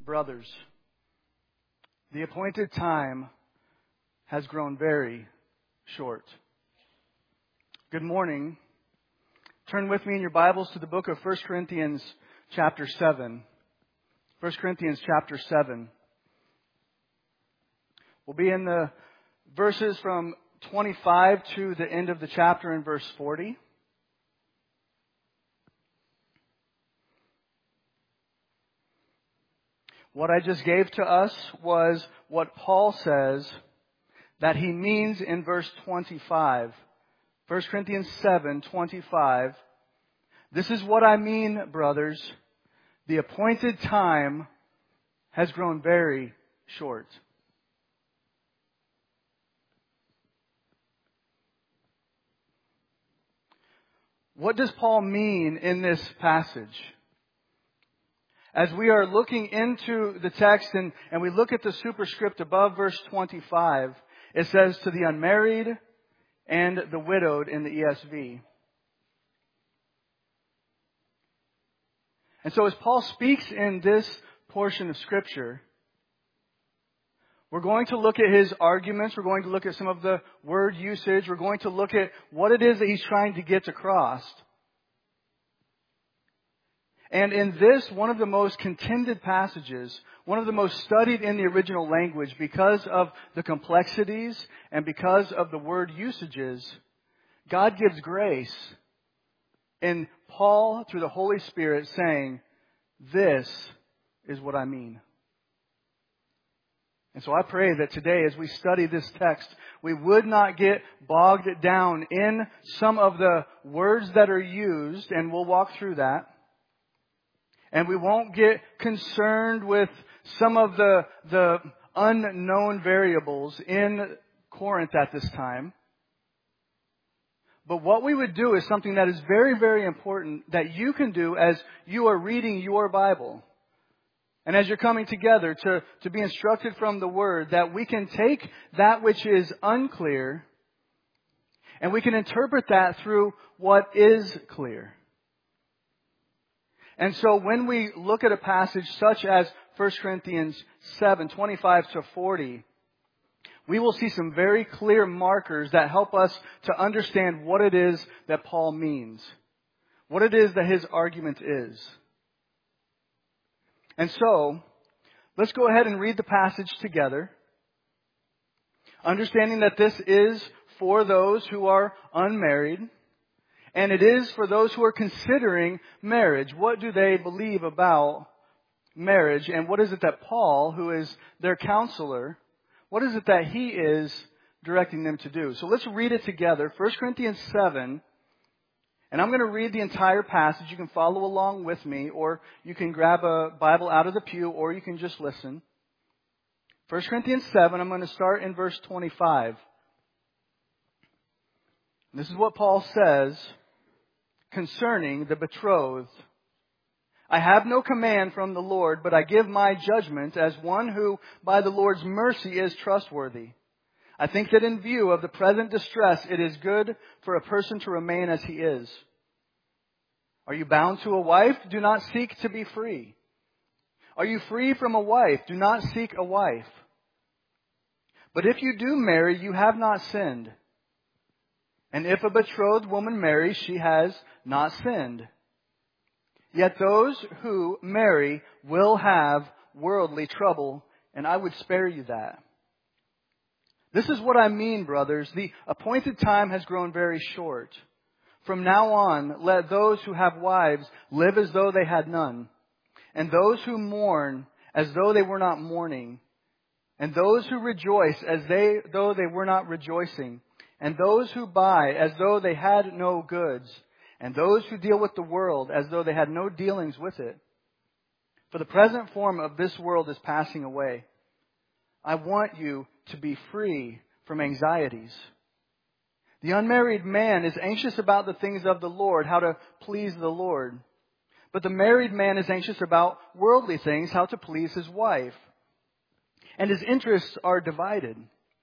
Brothers, the appointed time has grown very short. Good morning. Turn with me in your Bibles to the book of 1 Corinthians chapter 7. 1 Corinthians chapter 7. We'll be in the verses from 25 to the end of the chapter in verse 40. What I just gave to us was what Paul says that he means in verse 25. 1 Corinthians 7:25. This is what I mean, brothers. The appointed time has grown very short. What does Paul mean in this passage? As we are looking into the text and we look at the superscript above verse 25, it says to the unmarried and the widowed in the ESV. And so as Paul speaks in this portion of Scripture, we're going to look at his arguments. We're going to look at some of the word usage. We're going to look at what it is that he's trying to get across. And in this, one of the most contended passages, one of the most studied in the original language because of the complexities and because of the word usages, God gives grace in Paul through the Holy Spirit saying, this is what I mean. And so I pray that today as we study this text, we would not get bogged down in some of the words that are used, and we'll walk through that. And we won't get concerned with some of the unknown variables in Corinth at this time. But what we would do is something that is very, very important that you can do as you are reading your Bible. And as you're coming together to be instructed from the Word, that we can take that which is unclear and we can interpret that through what is clear. And so when we look at a passage such as 1 Corinthians 7:25 to 40, we will see some very clear markers that help us to understand what it is that Paul means, what it is that his argument is. And so, let's go ahead and read the passage together, understanding that this is for those who are unmarried. And it is for those who are considering marriage. What do they believe about marriage? And what is it that Paul, who is their counselor, what is it that he is directing them to do? So let's read it together. 1 Corinthians 7. And I'm going to read the entire passage. You can follow along with me, or you can grab a Bible out of the pew, or you can just listen. 1 Corinthians 7, I'm going to start in verse 25. This is what Paul says concerning the betrothed. I have no command from the Lord, but I give my judgment as one who by the Lord's mercy is trustworthy. I think that in view of the present distress, it is good for a person to remain as he is. Are you bound to a wife? Do not seek to be free. Are you free from a wife? Do not seek a wife. But if you do marry, you have not sinned. And if a betrothed woman marries, she has not sinned. Yet those who marry will have worldly trouble, and I would spare you that. This is what I mean, brothers. The appointed time has grown very short. From now on, let those who have wives live as though they had none, and those who mourn as though they were not mourning, and those who rejoice as though they were not rejoicing, and those who buy as though they had no goods, and those who deal with the world as though they had no dealings with it. For the present form of this world is passing away. I want you to be free from anxieties. The unmarried man is anxious about the things of the Lord, how to please the Lord. But the married man is anxious about worldly things, how to please his wife. And his interests are divided.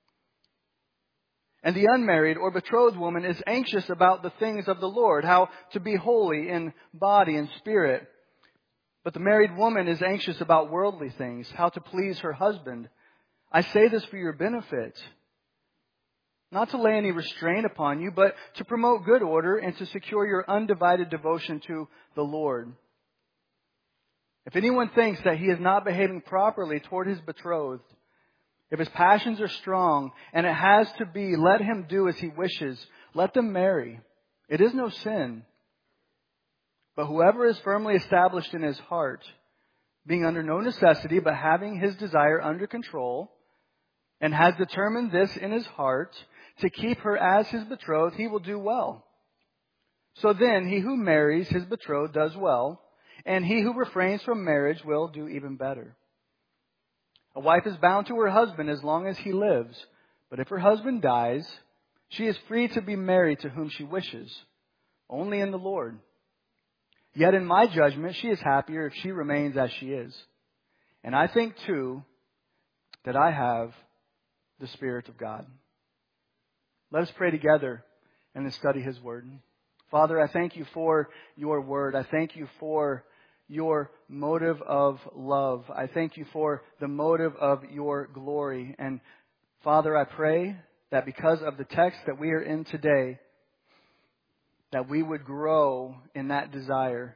And the unmarried or betrothed woman is anxious about the things of the Lord, how to be holy in body and spirit. But the married woman is anxious about worldly things, how to please her husband. I say this for your benefit, not to lay any restraint upon you, but to promote good order and to secure your undivided devotion to the Lord. If anyone thinks that he is not behaving properly toward his betrothed, if his passions are strong and it has to be, let him do as he wishes. Let them marry. It is no sin. But whoever is firmly established in his heart, being under no necessity, but having his desire under control, and has determined this in his heart, to keep her as his betrothed, he will do well. So then, he who marries his betrothed does well, and he who refrains from marriage will do even better. A wife is bound to her husband as long as he lives, but if her husband dies, she is free to be married to whom she wishes, only in the Lord. Yet in my judgment, she is happier if she remains as she is. And I think, too, that I have the Spirit of God. Let us pray together and then study His Word. Father, I thank You for Your Word. I thank You for Your motive of love. I thank You for the motive of Your glory. And Father, I pray that because of the text that we are in today, that we would grow in that desire,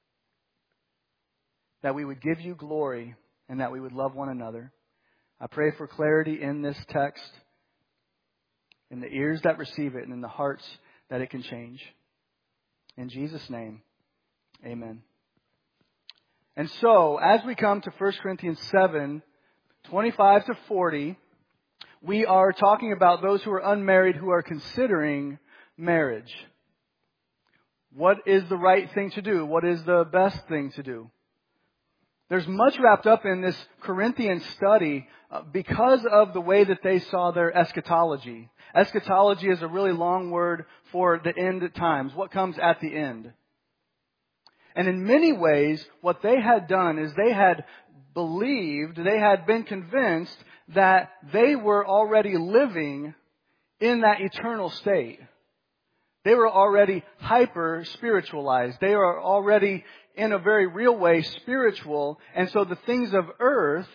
that we would give You glory, and that we would love one another. I pray for clarity in this text, in the ears that receive it, and in the hearts that it can change. In Jesus' name, amen. And so, as we come to 1 Corinthians 7, 25 to 40, we are talking about those who are unmarried who are considering marriage. What is the right thing to do? What is the best thing to do? There's much wrapped up in this Corinthian study because of the way that they saw their eschatology. Eschatology is a really long word for the end times, what comes at the end. And in many ways, what they had done is they had believed, they had been convinced that they were already living in that eternal state. They were already hyper-spiritualized. They were already, in a very real way, spiritual. And so the things of earth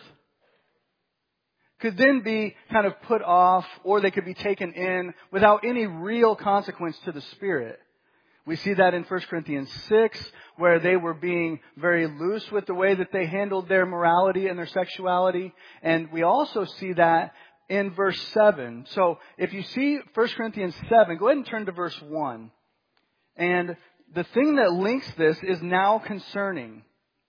could then be kind of put off, or they could be taken in without any real consequence to the spirit. We see that in 1 Corinthians 6, where they were being very loose with the way that they handled their morality and their sexuality. And we also see that in verse 7. So if you see 1 Corinthians 7, go ahead and turn to verse 1. And the thing that links this is now concerning.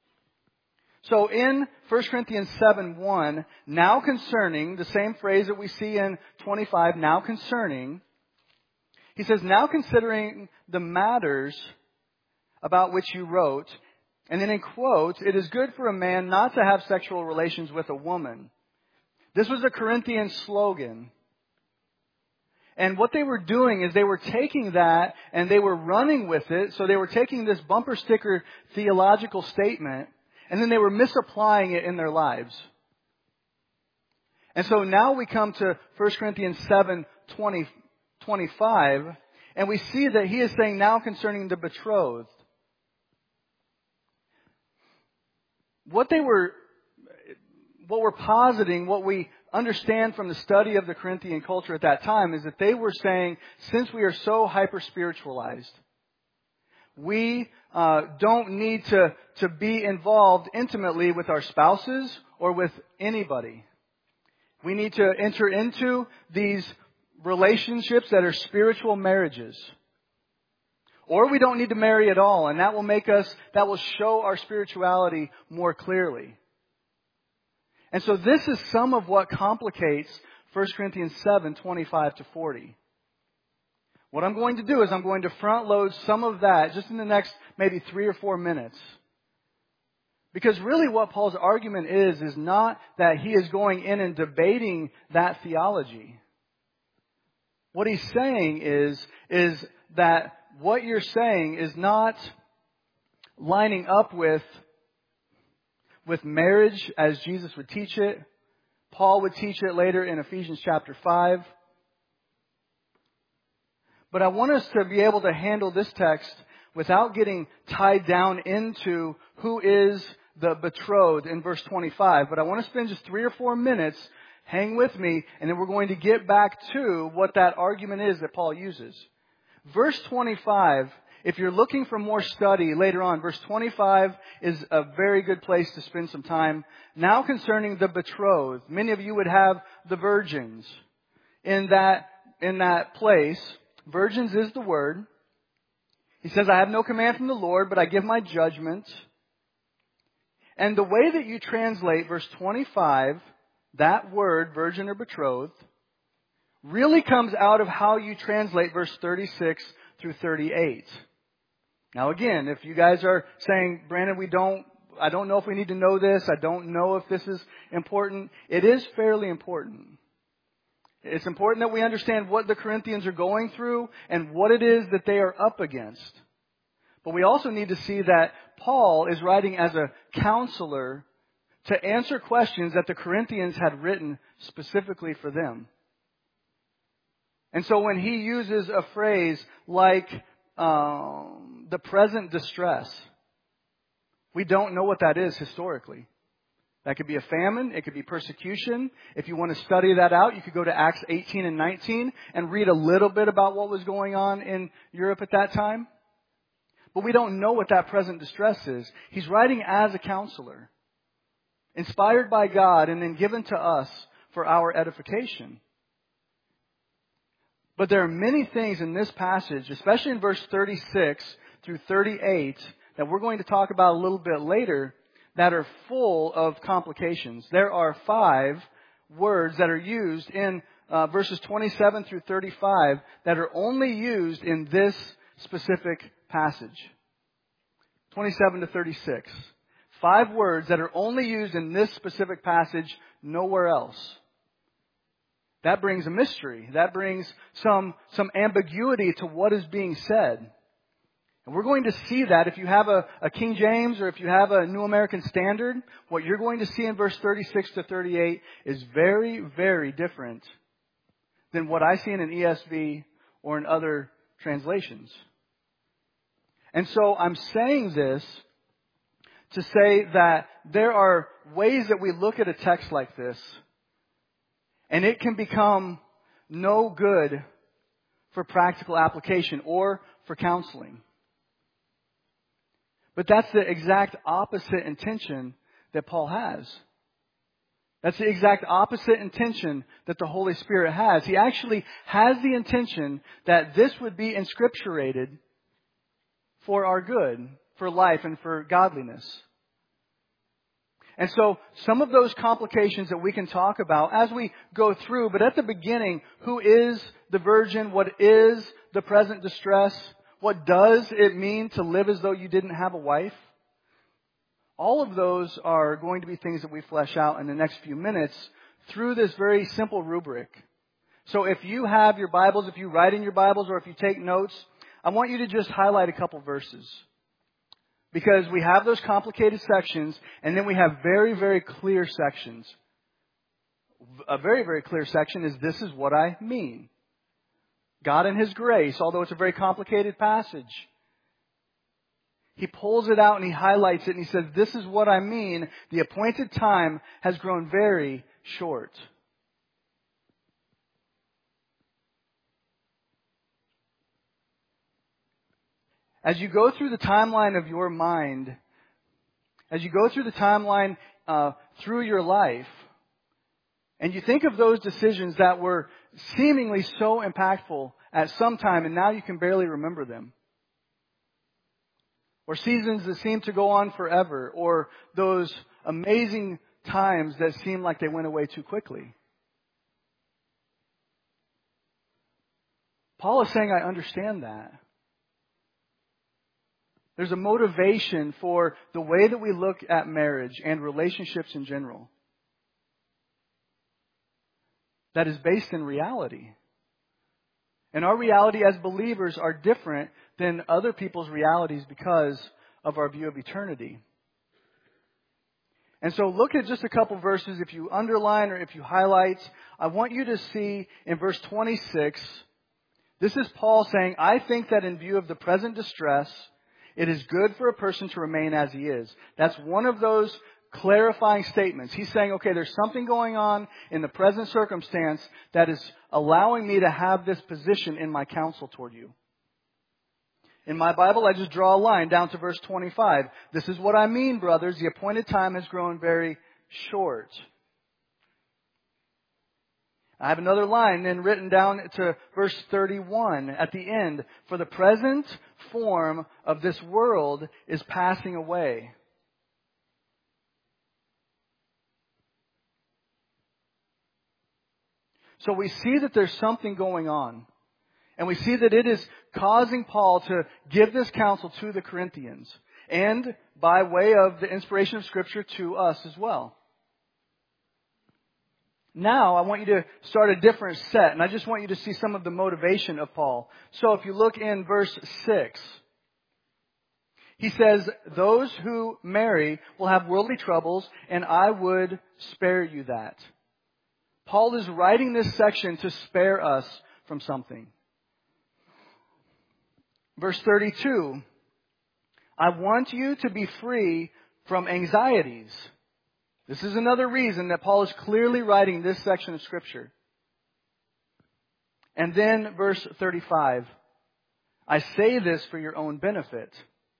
So in 1 Corinthians 7:1, now concerning, the same phrase that we see in 25, now concerning, he says, now considering the matters about which you wrote, and then in quotes, it is good for a man not to have sexual relations with a woman. This was a Corinthian slogan. And what they were doing is they were taking that and they were running with it. So they were taking this bumper sticker theological statement and then they were misapplying it in their lives. And so now we come to 1 Corinthians 7:25, and we see that he is saying now concerning the betrothed. What we're positing, what we understand from the study of the Corinthian culture at that time is that they were saying, since we are so hyper-spiritualized, we don't need to be involved intimately with our spouses or with anybody. We need to enter into these relationships that are spiritual marriages. Or we don't need to marry at all, and that will show our spirituality more clearly. And so this is some of what complicates 1 Corinthians 7:25 to 40. What I'm going to do is I'm going to front load some of that just in the next maybe 3 or 4 minutes. Because really what Paul's argument is not that he is going in and debating that theology. What he's saying is that what you're saying is not lining up with marriage as Jesus would teach it. Paul would teach it later in Ephesians chapter 5. But I want us to be able to handle this text without getting tied down into who is the betrothed in verse 25. But I want to spend just 3 or 4 minutes, hang with me, and then we're going to get back to what that argument is that Paul uses. Verse 25, if you're looking for more study later on, verse 25 is a very good place to spend some time. Now concerning the betrothed, many of you would have the virgins in that place. Virgins is the word. He says, I have no command from the Lord, but I give my judgment. And the way that you translate verse 25, that word, virgin or betrothed, really comes out of how you translate verse 36 through 38. Now again, if you guys are saying, Brandon, I don't know if we need to know this. I don't know if this is important. It is fairly important. It's important that we understand what the Corinthians are going through and what it is that they are up against. But we also need to see that Paul is writing as a counselor to answer questions that the Corinthians had written specifically for them. And so when he uses a phrase like the present distress, we don't know what that is historically. That could be a famine. It could be persecution. If you want to study that out, you could go to Acts 18 and 19 and read a little bit about what was going on in Europe at that time. But we don't know what that present distress is. He's writing as a counselor, inspired by God and then given to us for our edification. But there are many things in this passage, especially in verse 36 through 38, that we're going to talk about a little bit later, that are full of complications. There are 5 words that are used in verses 27 through 35 that are only used in this specific passage. 27 to 36. 5 words that are only used in this specific passage, nowhere else. That brings a mystery. That brings some ambiguity to what is being said. And we're going to see that if you have a King James or if you have a New American Standard, what you're going to see in verse 36 to 38 is very, very different than what I see in an ESV or in other translations. And so I'm saying this to say that there are ways that we look at a text like this, and it can become no good for practical application or for counseling. But that's the exact opposite intention that Paul has. That's the exact opposite intention that the Holy Spirit has. He actually has the intention that this would be inscripturated for our good, for life, and for godliness. And so some of those complications that we can talk about as we go through, but at the beginning, who is the virgin? What is the present distress? What does it mean to live as though you didn't have a wife? All of those are going to be things that we flesh out in the next few minutes through this very simple rubric. So if you have your Bibles, if you write in your Bibles, or if you take notes, I want you to just highlight a couple verses. Because we have those complicated sections, and then we have very, very clear sections. A very, very clear section is, this is what I mean. God in His grace, although it's a very complicated passage, He pulls it out and He highlights it and He says, this is what I mean. The appointed time has grown very short. As you go through the timeline of your mind, as you go through the timeline through your life, and you think of those decisions that were seemingly so impactful at some time, and now you can barely remember them. Or seasons that seem to go on forever, or those amazing times that seem like they went away too quickly. Paul is saying, I understand that. There's a motivation for the way that we look at marriage and relationships in general that is based in reality. And our reality as believers are different than other people's realities because of our view of eternity. And so look at just a couple verses. If you underline or if you highlight, I want you to see in verse 26, this is Paul saying, I think that in view of the present distress, It is good for a person to remain as he is. That's one of those clarifying statements. He's saying, okay, there's something going on in the present circumstance that is allowing me to have this position in my counsel toward you. In my Bible, I just draw a line down to verse 25. This is what I mean, brothers. The appointed time has grown very short. I have another line then written down to verse 31 at the end. For the present form of this world is passing away. So we see that there's something going on. And we see that it is causing Paul to give this counsel to the Corinthians. And by way of the inspiration of Scripture to us as well. Now, I want you to start a different set. And I just want you to see some of the motivation of Paul. So if you look in verse 6. He says, those who marry will have worldly troubles, and I would spare you that. Paul is writing this section to spare us from something. Verse 32, I want you to be free from anxieties. This is another reason that Paul is clearly writing this section of Scripture. And then verse 35, I say this for your own benefit.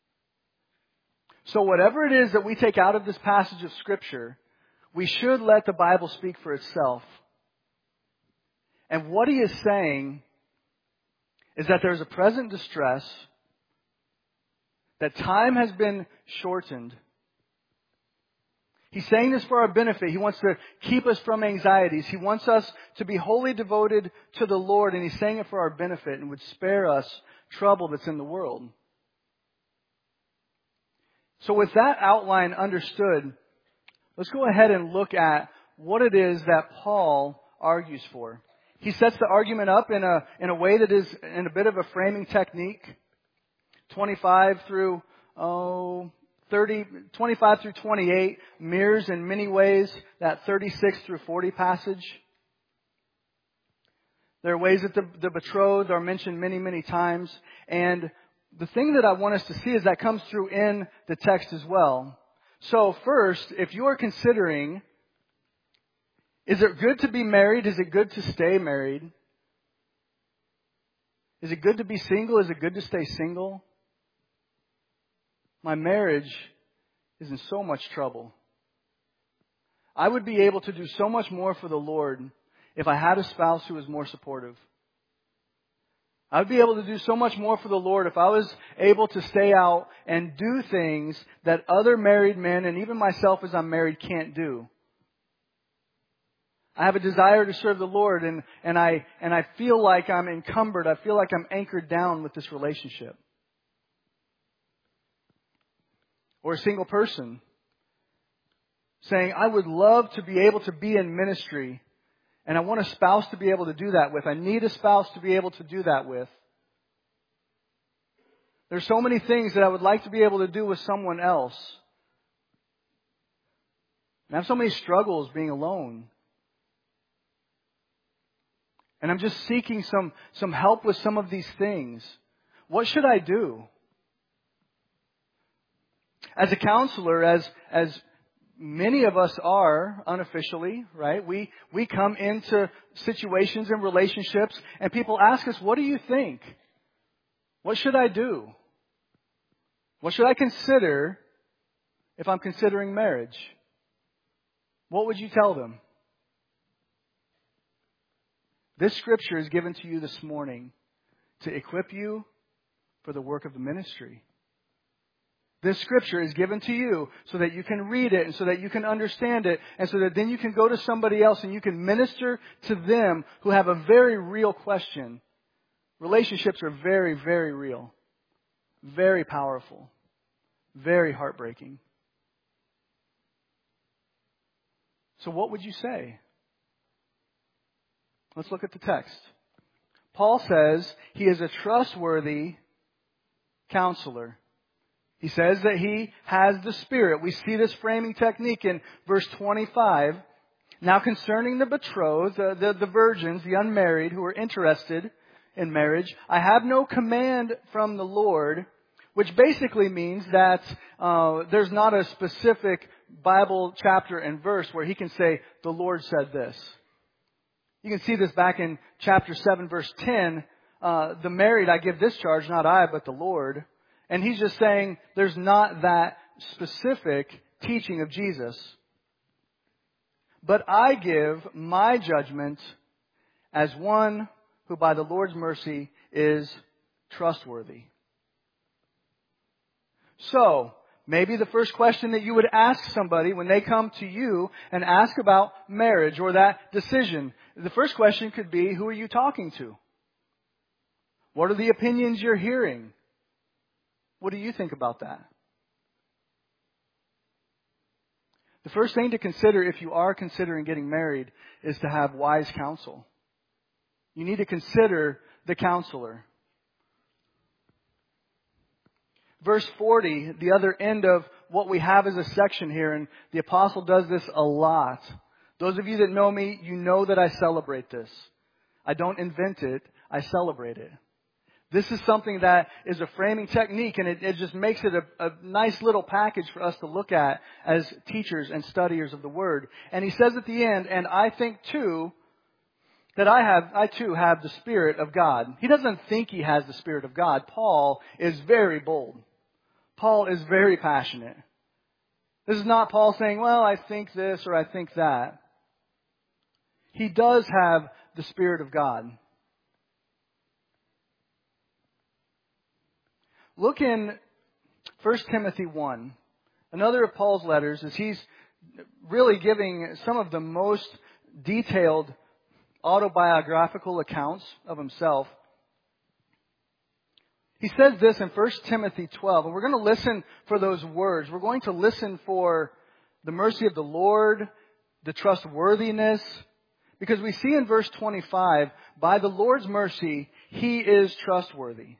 So whatever it is that we take out of this passage of Scripture, we should let the Bible speak for itself. And what he is saying is that there's a present distress, that time has been shortened. He's saying this for our benefit. He wants to keep us from anxieties. He wants us to be wholly devoted to the Lord, and he's saying it for our benefit and would spare us trouble that's in the world. So with that outline understood, let's go ahead and look at what it is that Paul argues for. He sets the argument up in a way that is in a bit of a framing technique. 25 through 28 mirrors in many ways that 36 through 40 passage. There are ways that the betrothed are mentioned many, many times. And the thing that I want us to see is that comes through in the text as well. So first, if you are considering, is it good to be married? Is it good to stay married? Is it good to be single? Is it good to stay single? My marriage is in so much trouble. I would be able to do so much more for the Lord if I had a spouse who was more supportive. I would be able to do so much more for the Lord if I was able to stay out and do things that other married men and even myself as I'm married can't do. I have a desire to serve the Lord and I feel like I'm encumbered. I feel like I'm anchored down with this relationship. Or a single person saying, I would love to be able to be in ministry and I want a spouse to be able to do that with. I need a spouse to be able to do that with. There's so many things that I would like to be able to do with someone else. And I have so many struggles being alone. And I'm just seeking some help with some of these things. What should I do? As a counselor, as many of us are unofficially, right? We come into situations and relationships and people ask us, what do you think? What should I do? What should I consider if I'm considering marriage? What would you tell them? This scripture is given to you this morning to equip you for the work of the ministry. This scripture is given to you so that you can read it and so that you can understand it and so that then you can go to somebody else and you can minister to them who have a very real question. Relationships are very, very real, very powerful, very heartbreaking. So what would you say? Let's look at the text. Paul says he is a trustworthy counselor. He says that he has the Spirit. We see this framing technique in verse 25. Now concerning the betrothed, the virgins, the unmarried who are interested in marriage, I have no command from the Lord, which basically means that there's not a specific Bible chapter and verse where he can say, the Lord said this. You can see this back in chapter 7, verse 10. The married I give this charge, not I, but the Lord. And he's just saying there's not that specific teaching of Jesus. But I give my judgment as one who by the Lord's mercy is trustworthy. So, maybe the first question that you would ask somebody when they come to you and ask about marriage or that decision, the first question could be, who are you talking to? What are the opinions you're hearing? What do you think about that? The first thing to consider if you are considering getting married is to have wise counsel. You need to consider the counselor. Verse 40, the other end of what we have as a section here, and the apostle does this a lot. Those of you that know me, you know that I celebrate this. I don't invent it, I celebrate it. This is something that is a framing technique, and it just makes it a nice little package for us to look at as teachers and studiers of the Word. And he says at the end, and I think too, that I too have the Spirit of God. He doesn't think he has the Spirit of God. Paul is very bold. Paul is very passionate. This is not Paul saying, well, I think this or I think that. He does have the Spirit of God. Look in 1 Timothy 1. Another of Paul's letters is he's really giving some of the most detailed autobiographical accounts of himself. He says this in 1 Timothy 12, and we're going to listen for those words. We're going to listen for the mercy of the Lord, the trustworthiness, because we see in verse 25, by the Lord's mercy, He is trustworthy.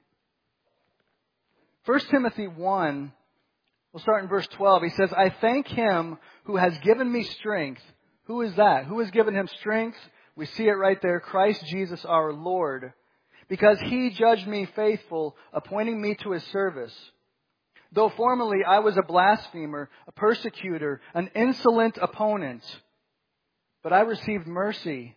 1 Timothy 1, we'll start in verse 12. He says, I thank Him who has given me strength. Who is that? Who has given him strength? We see it right there, Christ Jesus our Lord. Because He judged me faithful, appointing me to His service. Though formerly I was a blasphemer, a persecutor, an insolent opponent, but I received mercy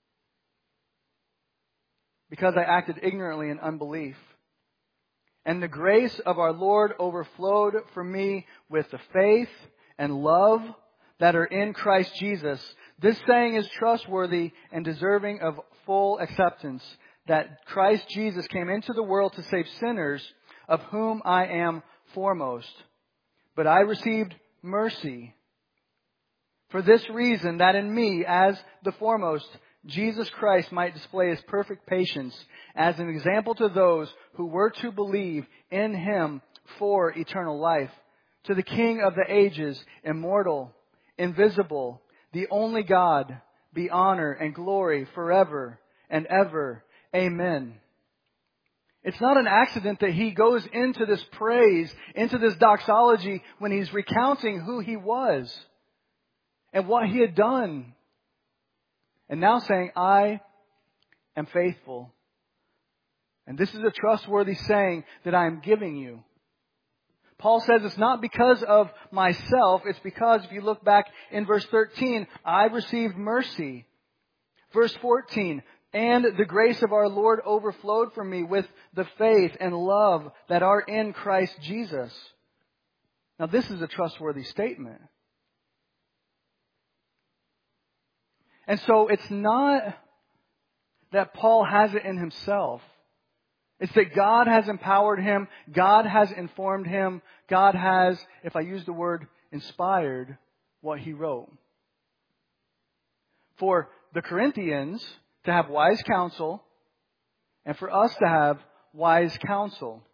because I acted ignorantly in unbelief. And the grace of our Lord overflowed for me with the faith and love that are in Christ Jesus. This saying is trustworthy and deserving of full acceptance, that Christ Jesus came into the world to save sinners, of whom I am foremost. But I received mercy for this reason, that in me, as the foremost, Jesus Christ might display His perfect patience as an example to those who were to believe in Him for eternal life. To the King of the ages, immortal, invisible, the only God, be honor and glory forever and ever. Amen. It's not an accident that he goes into this praise, into this doxology, when he's recounting who he was and what he had done. And now saying, I am faithful. And this is a trustworthy saying that I am giving you. Paul says it's not because of myself. It's because, if you look back in verse 13, I received mercy. Verse 14, and the grace of our Lord overflowed from me with the faith and love that are in Christ Jesus. Now this is a trustworthy statement. And so it's not that Paul has it in himself. It's that God has empowered him. God has informed him. God has, if I use the word, inspired what he wrote. For the Corinthians to have wise counsel, and for us to have wise counsel.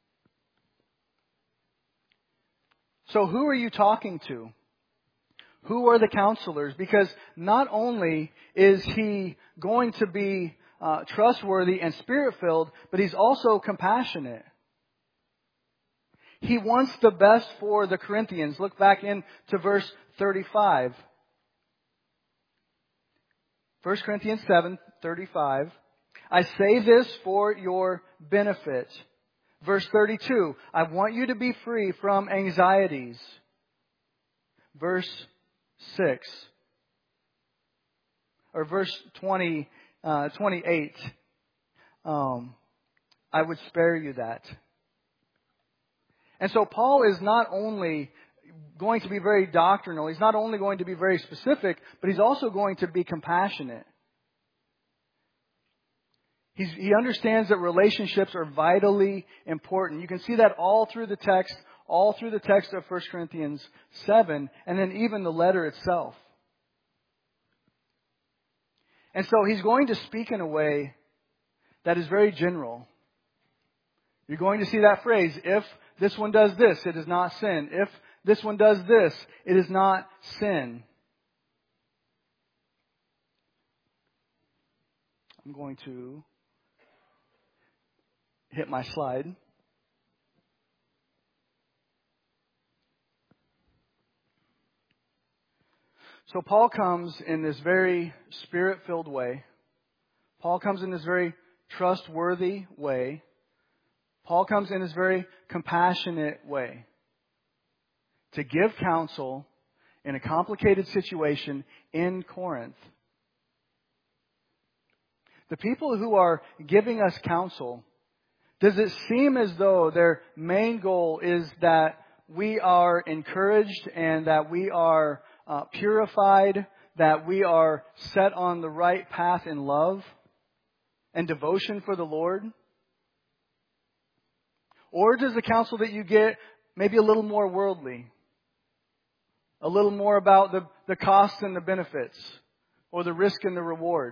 So who are you talking to? Who are the counselors? Because not only is he going to be trustworthy and Spirit-filled, but he's also compassionate. He wants the best for the Corinthians. Look back into verse 35. 1 Corinthians 7:35. I say this for your benefit, Verse 32, I want you to be free from anxieties. Verse 6, or verse 28, I would spare you that. And so Paul is not only going to be very doctrinal, he's not only going to be very specific, but he's also going to be compassionate. He understands that relationships are vitally important. You can see that all through the text of 1 Corinthians 7, and then even the letter itself. And so he's going to speak in a way that is very general. You're going to see that phrase, if this one does this, it is not sin. If this one does this, it is not sin. I'm going to hit my slide. So Paul comes in this very Spirit-filled way. Paul comes in this very trustworthy way. Paul comes in this very compassionate way to give counsel in a complicated situation in Corinth. The people who are giving us counsel, does it seem as though their main goal is that we are encouraged and that we are purified, that we are set on the right path in love and devotion for the Lord? Or does the counsel that you get maybe a little more worldly? A little more about the costs and the benefits, or the risk and the reward?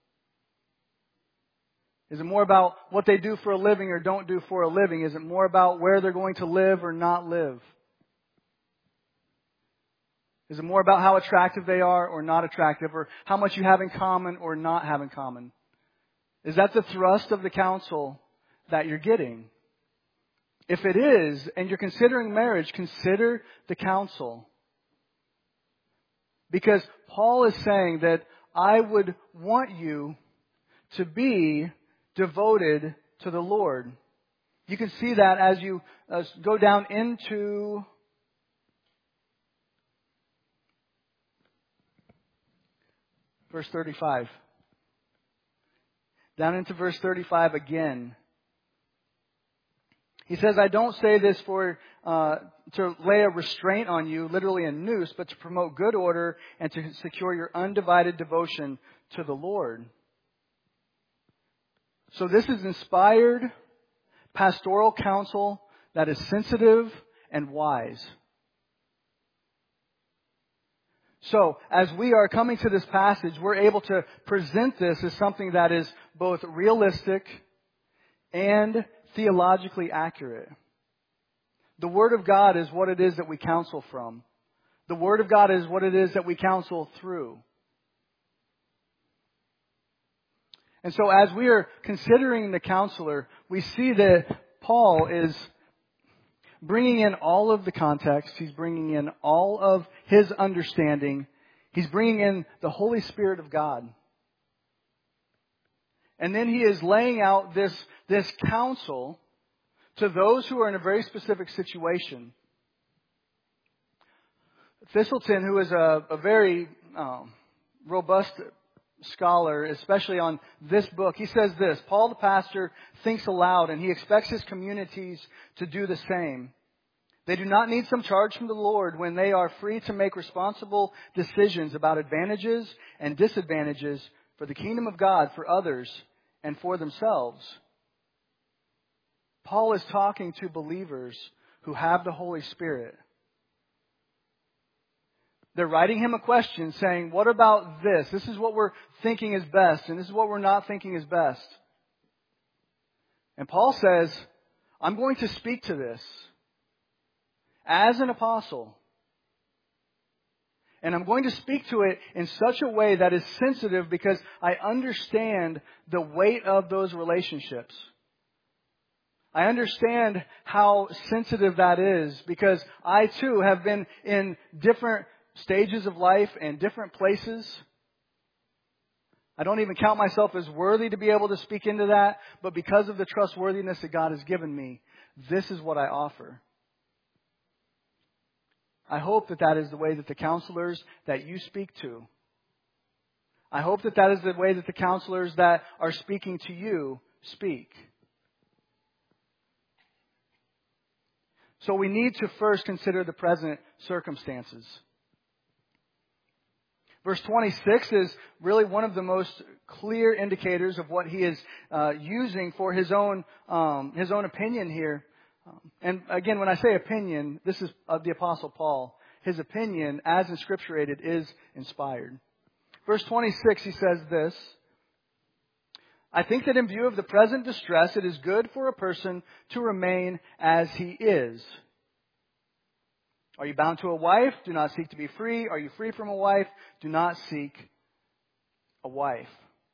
Is it more about what they do for a living or don't do for a living? Is it more about where they're going to live or not live? Is it more about how attractive they are or not attractive, or how much you have in common or not have in common? Is that the thrust of the counsel that you're getting? If it is, and you're considering marriage, consider the counsel. Because Paul is saying that I would want you to be devoted to the Lord. You can see that as you go down into verse 35. Down into verse 35 again. He says, I don't say this for to lay a restraint on you, literally a noose, but to promote good order and to secure your undivided devotion to the Lord. So this is inspired pastoral counsel that is sensitive and wise. So, as we are coming to this passage, we're able to present this as something that is both realistic and theologically accurate. The Word of God is what it is that we counsel from. The Word of God is what it is that we counsel through. And so as we are considering the counselor, we see that Paul is bringing in all of the context. He's bringing in all of his understanding. He's bringing in the Holy Spirit of God. And then he is laying out this counsel to those who are in a very specific situation. Thistleton, who is a very robust scholar, especially on this book, he says this: Paul the pastor thinks aloud, and he expects his communities to do the same. They do not need some charge from the Lord when they are free to make responsible decisions about advantages and disadvantages for the kingdom of God, for others, and for themselves. Paul is talking to believers who have the Holy Spirit. They're writing him a question saying, what about this? This is what we're thinking is best, and this is what we're not thinking is best. And Paul says, I'm going to speak to this as an apostle. And I'm going to speak to it in such a way that is sensitive because I understand the weight of those relationships. I understand how sensitive that is because I too have been in different stages of life and different places. I don't even count myself as worthy to be able to speak into that, but because of the trustworthiness that God has given me, this is what I offer. I hope that that is the way that the counselors that you speak to, I hope that that is the way that the counselors that are speaking to you speak. So we need to first consider the present circumstances. Verse 26 is really one of the most clear indicators of what he is using for his own opinion here. And again, when I say opinion, this is of the Apostle Paul. His opinion, as inscripturated, is inspired. Verse 26, he says this: I think that in view of the present distress, it is good for a person to remain as he is. Are you bound to a wife? Do not seek to be free. Are you free from a wife? Do not seek a wife.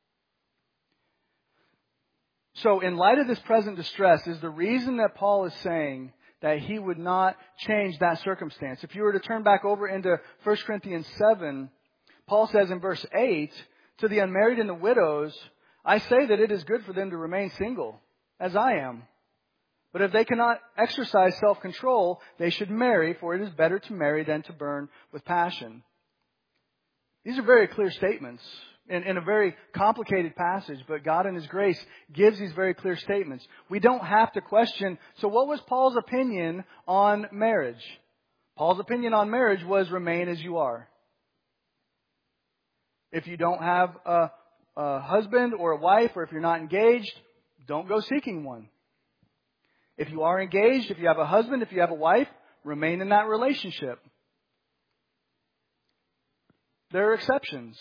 So in light of this present distress is the reason that Paul is saying that he would not change that circumstance. If you were to turn back over into 1 Corinthians 7, Paul says in verse 8, to the unmarried and the widows, I say that it is good for them to remain single, as I am. But if they cannot exercise self-control, they should marry, for it is better to marry than to burn with passion. These are very clear statements in a very complicated passage, but God in His grace gives these very clear statements. We don't have to question, so what was Paul's opinion on marriage? Paul's opinion on marriage was remain as you are. If you don't have a husband or a wife, or if you're not engaged, don't go seeking one. If you are engaged, if you have a husband, if you have a wife, remain in that relationship. There are exceptions.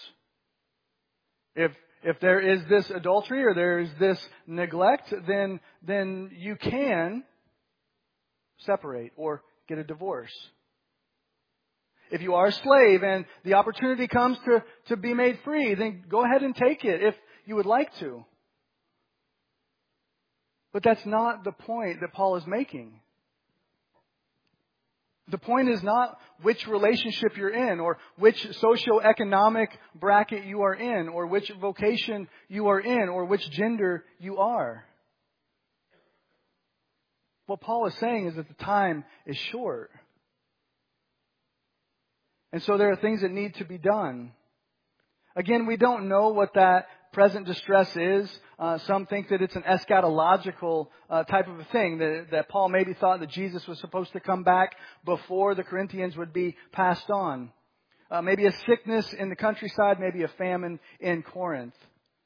If there is this adultery or there is this neglect, then you can separate or get a divorce. If you are a slave and the opportunity comes to be made free, then go ahead and take it if you would like to. But that's not the point that Paul is making. The point is not which relationship you're in, or which socioeconomic bracket you are in, or which vocation you are in, or which gender you are. What Paul is saying is that the time is short. And so there are things that need to be done. Again, we don't know what that present distress is. Some think that it's an eschatological type of a thing, that Paul maybe thought that Jesus was supposed to come back before the Corinthians would be passed on. Maybe a sickness in the countryside, maybe a famine in Corinth.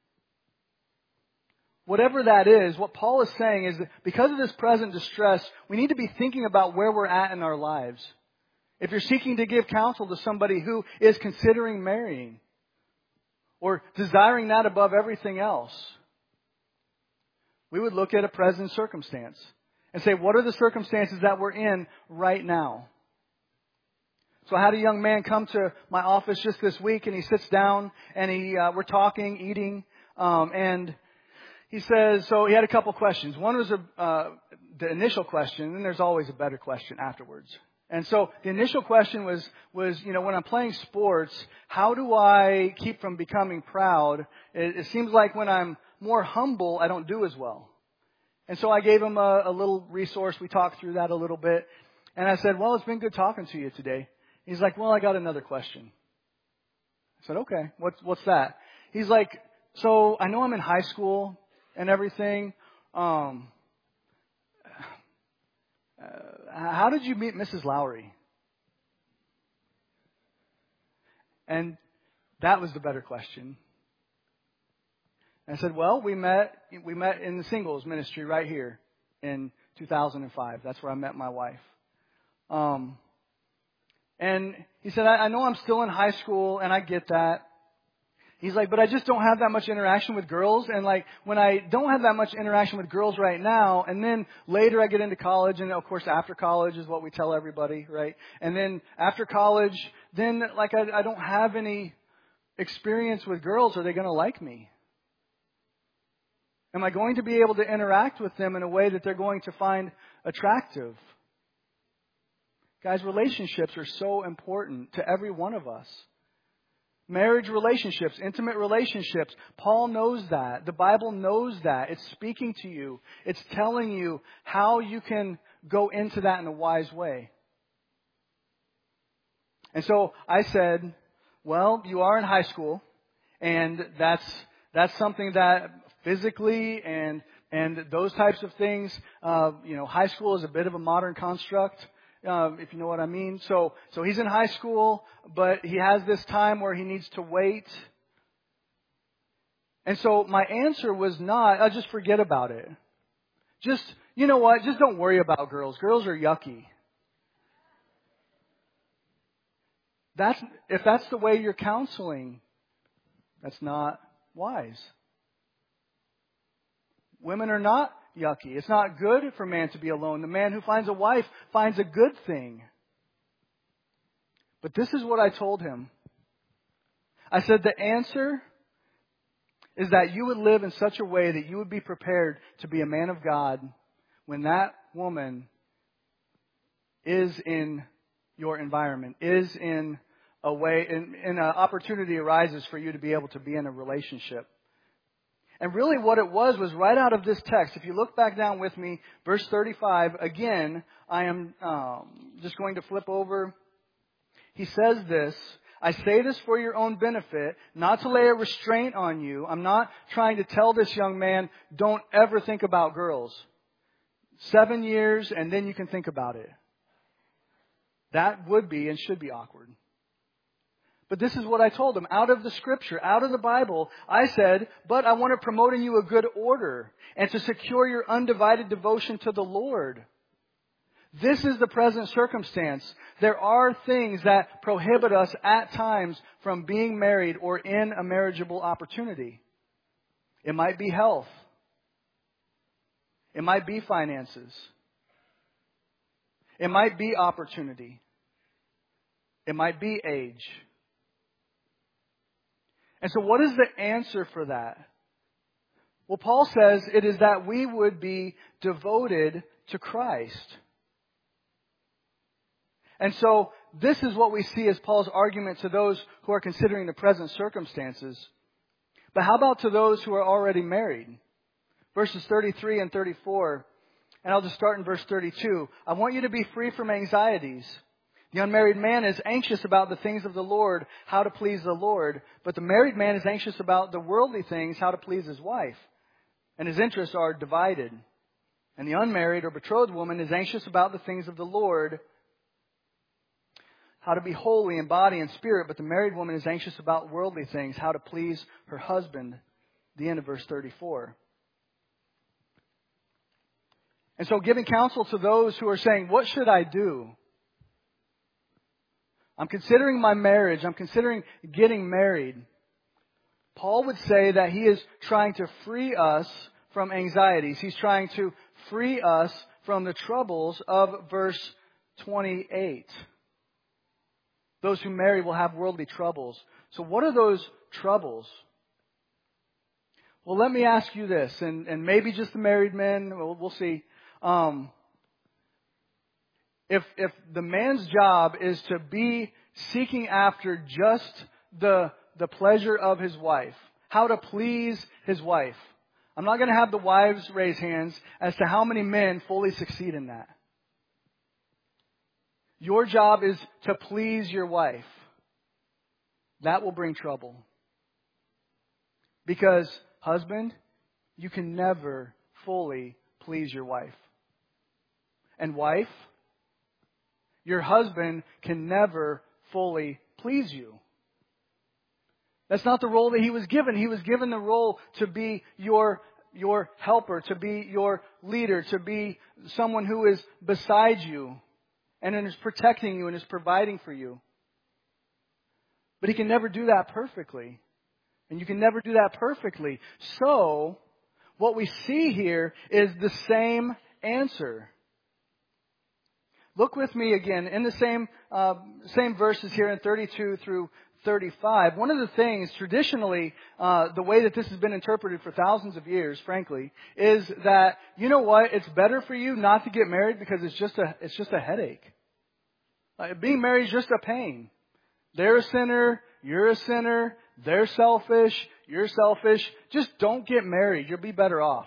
Whatever that is, what Paul is saying is that because of this present distress, we need to be thinking about where we're at in our lives. If you're seeking to give counsel to somebody who is considering marrying, or desiring that above everything else, we would look at a present circumstance and say, what are the circumstances that we're in right now? So I had a young man come to my office just this week, and he sits down and we're talking, eating, and he says, so he had a couple questions. One was the initial question, and there's always a better question afterwards. And so the initial question was, when I'm playing sports, how do I keep from becoming proud? It seems like when I'm more humble, I don't do as well. And so I gave him a little resource. We talked through that a little bit. And I said, well, it's been good talking to you today. He's like, well, I got another question. I said, okay, what's that? He's like, so I know I'm in high school and everything. How did you meet Mrs. Lowry? And that was the better question. And I said, well, we met in the singles ministry right here in 2005. That's where I met my wife. And he said, I know I'm still in high school and I get that. He's like, but I just don't have that much interaction with girls. And like, when I don't have that much interaction with girls right now, and then later I get into college, and of course after college is what we tell everybody, right? And then after college, then like I don't have any experience with girls. Are they going to like me? Am I going to be able to interact with them in a way that they're going to find attractive? Guys, relationships are so important to every one of us. Marriage relationships, intimate relationships. Paul knows that. The Bible knows that. It's speaking to you. It's telling you how you can go into that in a wise way. And so I said, well, you are in high school, and that's something that physically and those types of things, high school is a bit of a modern construct. If you know what I mean. So he's in high school, but he has this time where he needs to wait. And so my answer was not, I'll just forget about it. Just, you know what? Just don't worry about girls. Girls are yucky. If that's the way you're counseling, that's not wise. Women are not yucky. It's not good for man to be alone. The man who finds a wife finds a good thing. But this is what I told him. I said the answer is that you would live in such a way that you would be prepared to be a man of God when that woman is in your environment, is in a way, and an opportunity arises for you to be able to be in a relationship. And really what it was right out of this text. If you look back down with me, verse 35, again, I am just going to flip over. He says this, I say this for your own benefit, not to lay a restraint on you. I'm not trying to tell this young man, don't ever think about girls. 7 years and then you can think about it. That would be and should be awkward. But this is what I told him. Out of the Scripture, out of the Bible, I said, but I want to promote in you a good order and to secure your undivided devotion to the Lord. This is the present circumstance. There are things that prohibit us at times from being married or in a marriageable opportunity. It might be health. It might be finances. It might be opportunity. It might be age. And so what is the answer for that? Well, Paul says it is that we would be devoted to Christ. And so this is what we see as Paul's argument to those who are considering the present circumstances. But how about to those who are already married? Verses 33 and 34. And I'll just start in verse 32. I want you to be free from anxieties. The unmarried man is anxious about the things of the Lord, how to please the Lord. But the married man is anxious about the worldly things, how to please his wife. And his interests are divided. And the unmarried or betrothed woman is anxious about the things of the Lord, how to be holy in body and spirit. But the married woman is anxious about worldly things, how to please her husband. The end of verse 34. And so giving counsel to those who are saying, what should I do? I'm considering my marriage. I'm considering getting married. Paul would say that he is trying to free us from anxieties. He's trying to free us from the troubles of verse 28. Those who marry will have worldly troubles. So what are those troubles? Well, let me ask you this, and maybe just the married men, we'll see. If the man's job is to be seeking after just the pleasure of his wife, how to please his wife, I'm not going to have the wives raise hands as to how many men fully succeed in that. Your job is to please your wife. That will bring trouble. Because, husband, you can never fully please your wife. And wife, your husband can never fully please you. That's not the role that he was given. He was given the role to be your helper, to be your leader, to be someone who is beside you and is protecting you and is providing for you. But he can never do that perfectly. And you can never do that perfectly. So, what we see here is the same answer. Look with me again in the same verses here in 32 through 35. One of the things, traditionally, the way that this has been interpreted for thousands of years, frankly, is that, you know what, it's better for you not to get married because it's just a headache. Being married is just a pain. They're a sinner, you're a sinner, they're selfish, you're selfish. Just don't get married. You'll be better off.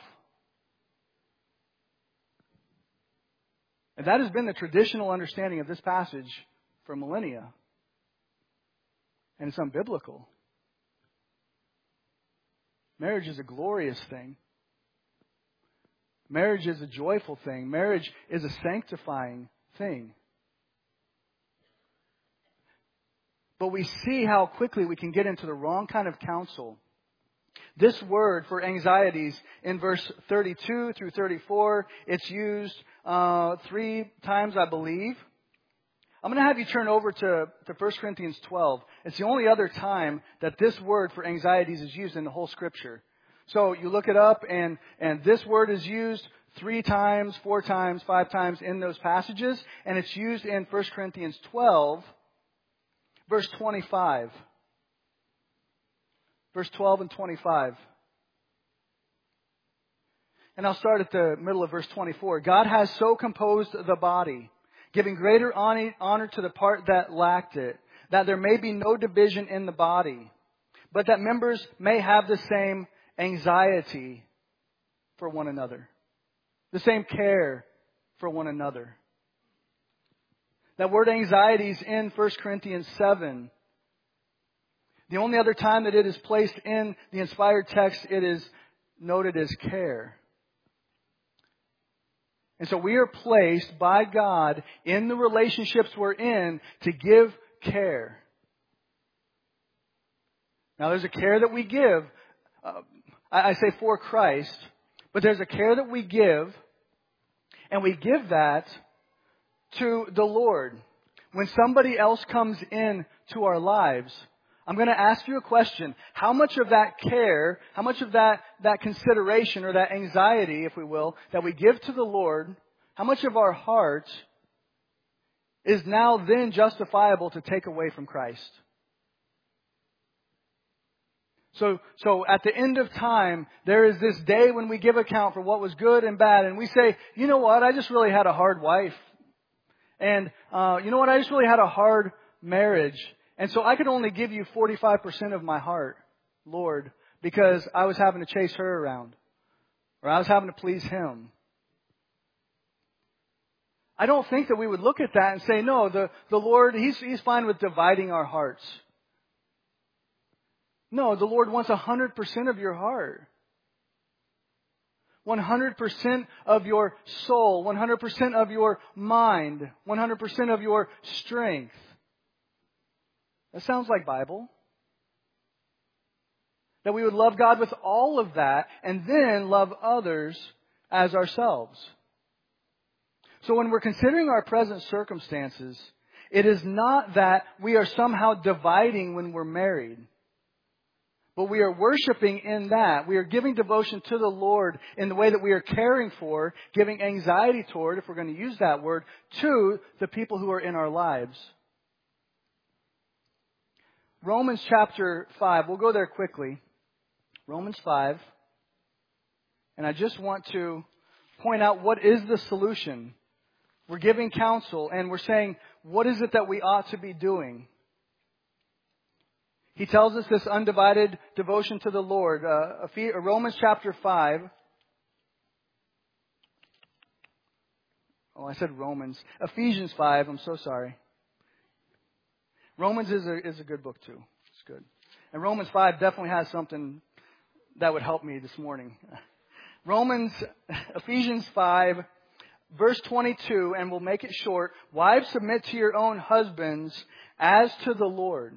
And that has been the traditional understanding of this passage for millennia. And it's unbiblical. Marriage is a glorious thing. Marriage is a joyful thing. Marriage is a sanctifying thing. But we see how quickly we can get into the wrong kind of counsel. This word for anxieties in verse 32 through 34, it's used 3 times, I believe. I'm going to have you turn over to 1 Corinthians 12. It's the only other time that this word for anxieties is used in the whole Scripture. So you look it up, and this word is used 3 times, 4 times, 5 times in those passages. And it's used in 1 Corinthians 12, verse 25. Verse 12 and 25. And I'll start at the middle of verse 24. God has so composed the body, giving greater honor to the part that lacked it, that there may be no division in the body, but that members may have the same anxiety for one another, the same care for one another. That word anxiety is in 1 Corinthians 7. The only other time that it is placed in the inspired text, it is noted as care. And so we are placed by God in the relationships we're in to give care. Now there's a care that we give, I say for Christ, but there's a care that we give, and we give that to the Lord. When somebody else comes in to our lives, I'm going to ask you a question. How much of that care, how much of that consideration or that anxiety, if we will, that we give to the Lord, how much of our heart is now then justifiable to take away from Christ? So at the end of time, there is this day when we give account for what was good and bad, and we say, you know what, I just really had a hard wife. And you know what, I just really had a hard marriage. And so I could only give you 45% of my heart, Lord, because I was having to chase her around. Or I was having to please Him. I don't think that we would look at that and say, no, the Lord, He's fine with dividing our hearts. No, the Lord wants 100% of your heart. 100% of your soul. 100% of your mind. 100% of your strength. That sounds like Bible. That we would love God with all of that and then love others as ourselves. So when we're considering our present circumstances, it is not that we are somehow dividing when we're married. But we are worshiping in that. We are giving devotion to the Lord in the way that we are caring for, giving anxiety toward, if we're going to use that word, to the people who are in our lives. Romans chapter 5. We'll go there quickly. Romans 5. And I just want to point out what is the solution. We're giving counsel and we're saying, what is it that we ought to be doing? He tells us this undivided devotion to the Lord. Romans chapter 5. Oh, I said Romans. Ephesians 5. I'm so sorry. Romans is a good book too. It's good. And Romans 5 definitely has something that would help me this morning. Ephesians 5, verse 22, and we'll make it short. Wives, submit to your own husbands as to the Lord.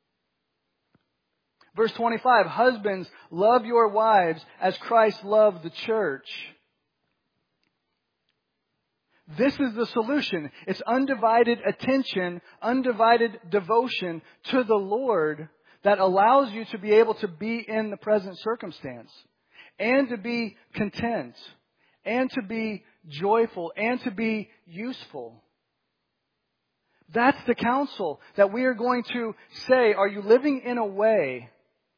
Verse 25, husbands, love your wives as Christ loved the church. This is the solution. It's undivided attention, undivided devotion to the Lord that allows you to be able to be in the present circumstance and to be content and to be joyful and to be useful. That's the counsel that we are going to say. Are you living in a way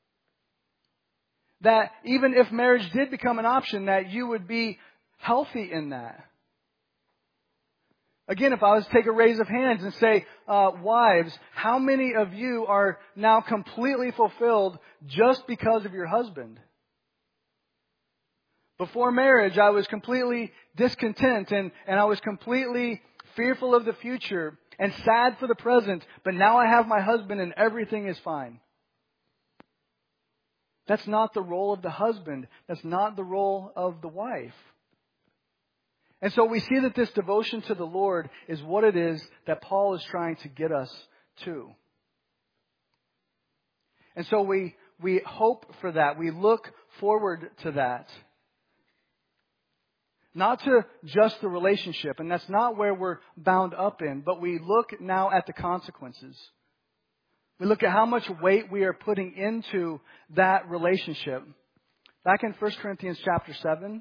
that even if marriage did become an option, that you would be healthy in that? Again, if I was to take a raise of hands and say, wives, how many of you are now completely fulfilled just because of your husband? Before marriage, I was completely discontent and I was completely fearful of the future and sad for the present, but now I have my husband and everything is fine. That's not the role of the husband. That's not the role of the wife. And so we see that this devotion to the Lord is what it is that Paul is trying to get us to. And so we hope for that. We look forward to that. Not to just the relationship, and that's not where we're bound up in, but we look now at the consequences. We look at how much weight we are putting into that relationship. Back in 1 Corinthians chapter 7,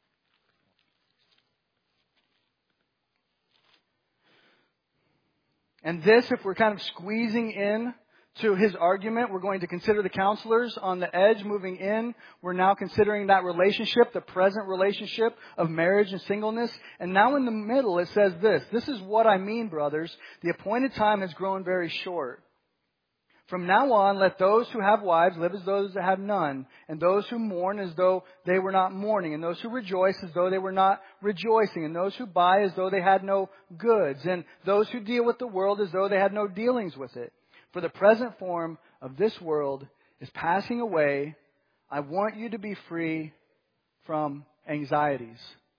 and this, if we're kind of squeezing in to his argument, we're going to consider the counselors on the edge moving in. We're now considering that relationship, the present relationship of marriage and singleness. And now in the middle it says this. This is what I mean, brothers. The appointed time has grown very short. From now on, let those who have wives live as those that have none, and those who mourn as though they were not mourning, and those who rejoice as though they were not rejoicing, and those who buy as though they had no goods, and those who deal with the world as though they had no dealings with it. For the present form of this world is passing away. I want you to be free from anxieties.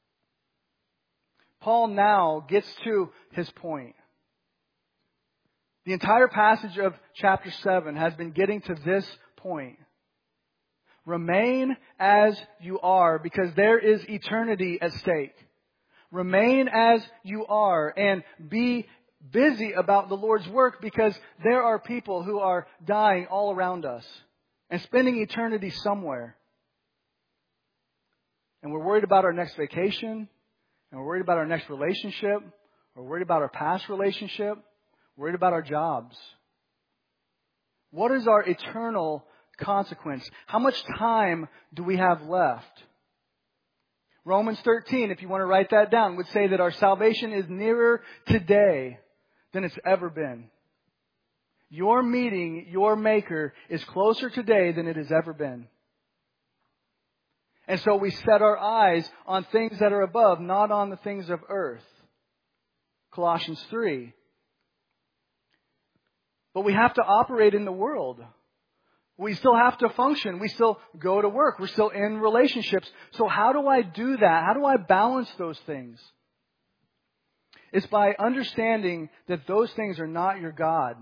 Paul now gets to his point. The entire passage of chapter 7 has been getting to this point. Remain as you are because there is eternity at stake. Remain as you are and be busy about the Lord's work because there are people who are dying all around us and spending eternity somewhere. And we're worried about our next vacation, and we're worried about our next relationship, we're worried about our past relationship, we're worried about our jobs. What is our eternal consequence? How much time do we have left? Romans 13, if you want to write that down, would say that our salvation is nearer today than it's ever been. Your meeting, your Maker, is closer today than it has ever been. And so we set our eyes on things that are above, not on the things of earth. Colossians 3. But we have to operate in the world. We still have to function. We still go to work. We're still in relationships. So how do I do that? How do I balance those things? It's by understanding that those things are not your God.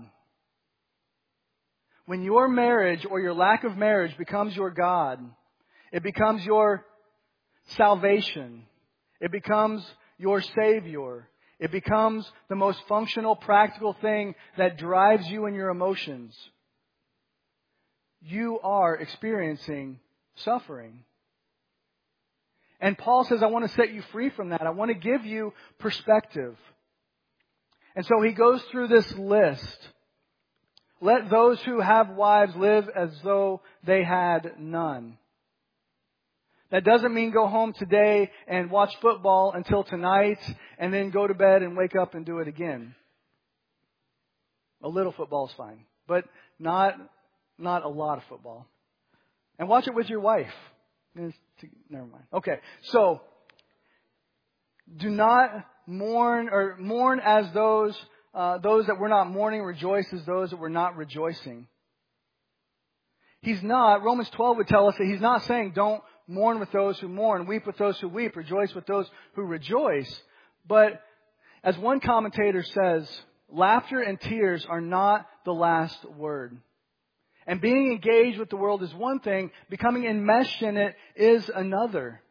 When your marriage or your lack of marriage becomes your God, it becomes your salvation. It becomes your Savior. It becomes the most functional, practical thing that drives you and your emotions. You are experiencing suffering. And Paul says, I want to set you free from that. I want to give you perspective. And so he goes through this list. Let those who have wives live as though they had none. That doesn't mean go home today and watch football until tonight and then go to bed and wake up and do it again. A little football is fine, but not a lot of football. And watch it with your wife. Never mind. Okay, so do not mourn or mourn as those that were not mourning, rejoice as those that were not rejoicing. Romans 12 would tell us that he's not saying don't mourn with those who mourn, weep with those who weep, rejoice with those who rejoice. But as one commentator says, laughter and tears are not the last word. And being engaged with the world is one thing, becoming enmeshed in it is another.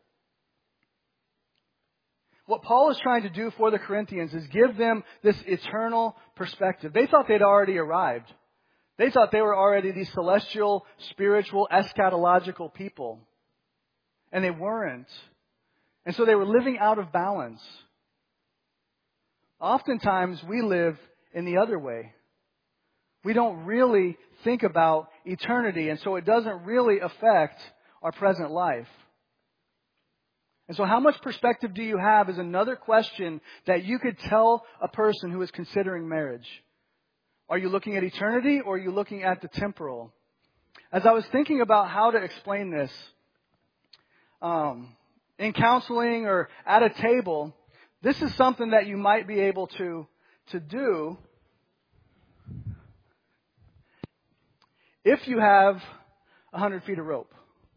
What Paul is trying to do for the Corinthians is give them this eternal perspective. They thought they'd already arrived. They thought they were already these celestial, spiritual, eschatological people. And they weren't. And so they were living out of balance. Oftentimes we live in the other way. We don't really think about eternity, and so it doesn't really affect our present life. And so how much perspective do you have is another question that you could tell a person who is considering marriage. Are you looking at eternity or are you looking at the temporal? As I was thinking about how to explain this, in counseling or at a table, this is something that you might be able to do if you have 100 feet of rope.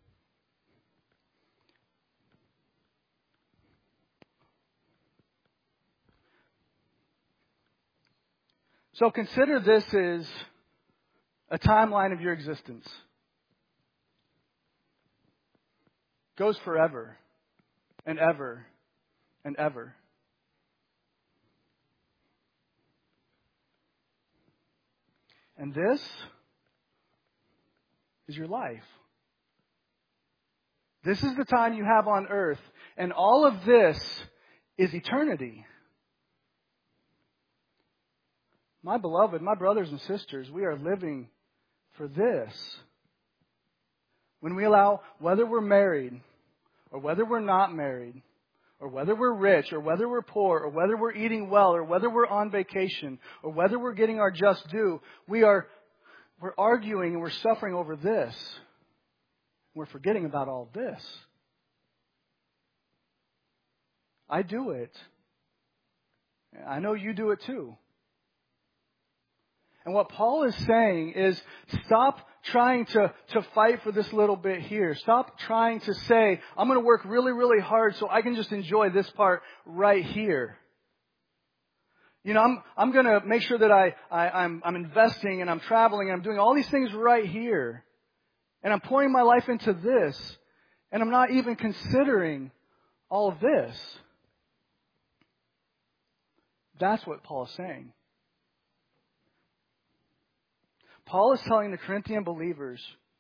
So consider this is a timeline of your existence. Goes forever and ever and ever. And this is your life. This is the time you have on earth. And all of this is eternity. My beloved, my brothers and sisters, we are living for this. When we allow, whether we're married or whether we're not married, or whether we're rich or whether we're poor, or whether we're eating well or whether we're on vacation, or whether we're getting our just due, we're arguing and we're suffering over this. We're forgetting about all this. I do it. I know you do it too. And what Paul is saying is stop trying to fight for this little bit here. Stop trying to say, I'm going to work really, really hard so I can just enjoy this part right here. You know, I'm going to make sure that I'm investing and I'm traveling and I'm doing all these things right here. And I'm pouring my life into this. And I'm not even considering all of this. That's what Paul is saying. Paul is telling the Corinthian believers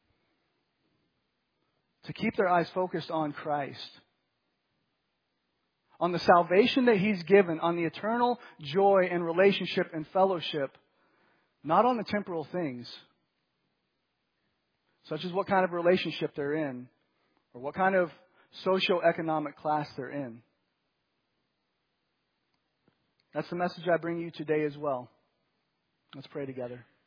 to keep their eyes focused on Christ, on the salvation that He's given, on the eternal joy and relationship and fellowship, not on the temporal things, such as what kind of relationship they're in or what kind of socioeconomic class they're in. That's the message I bring you today as well. Let's pray together.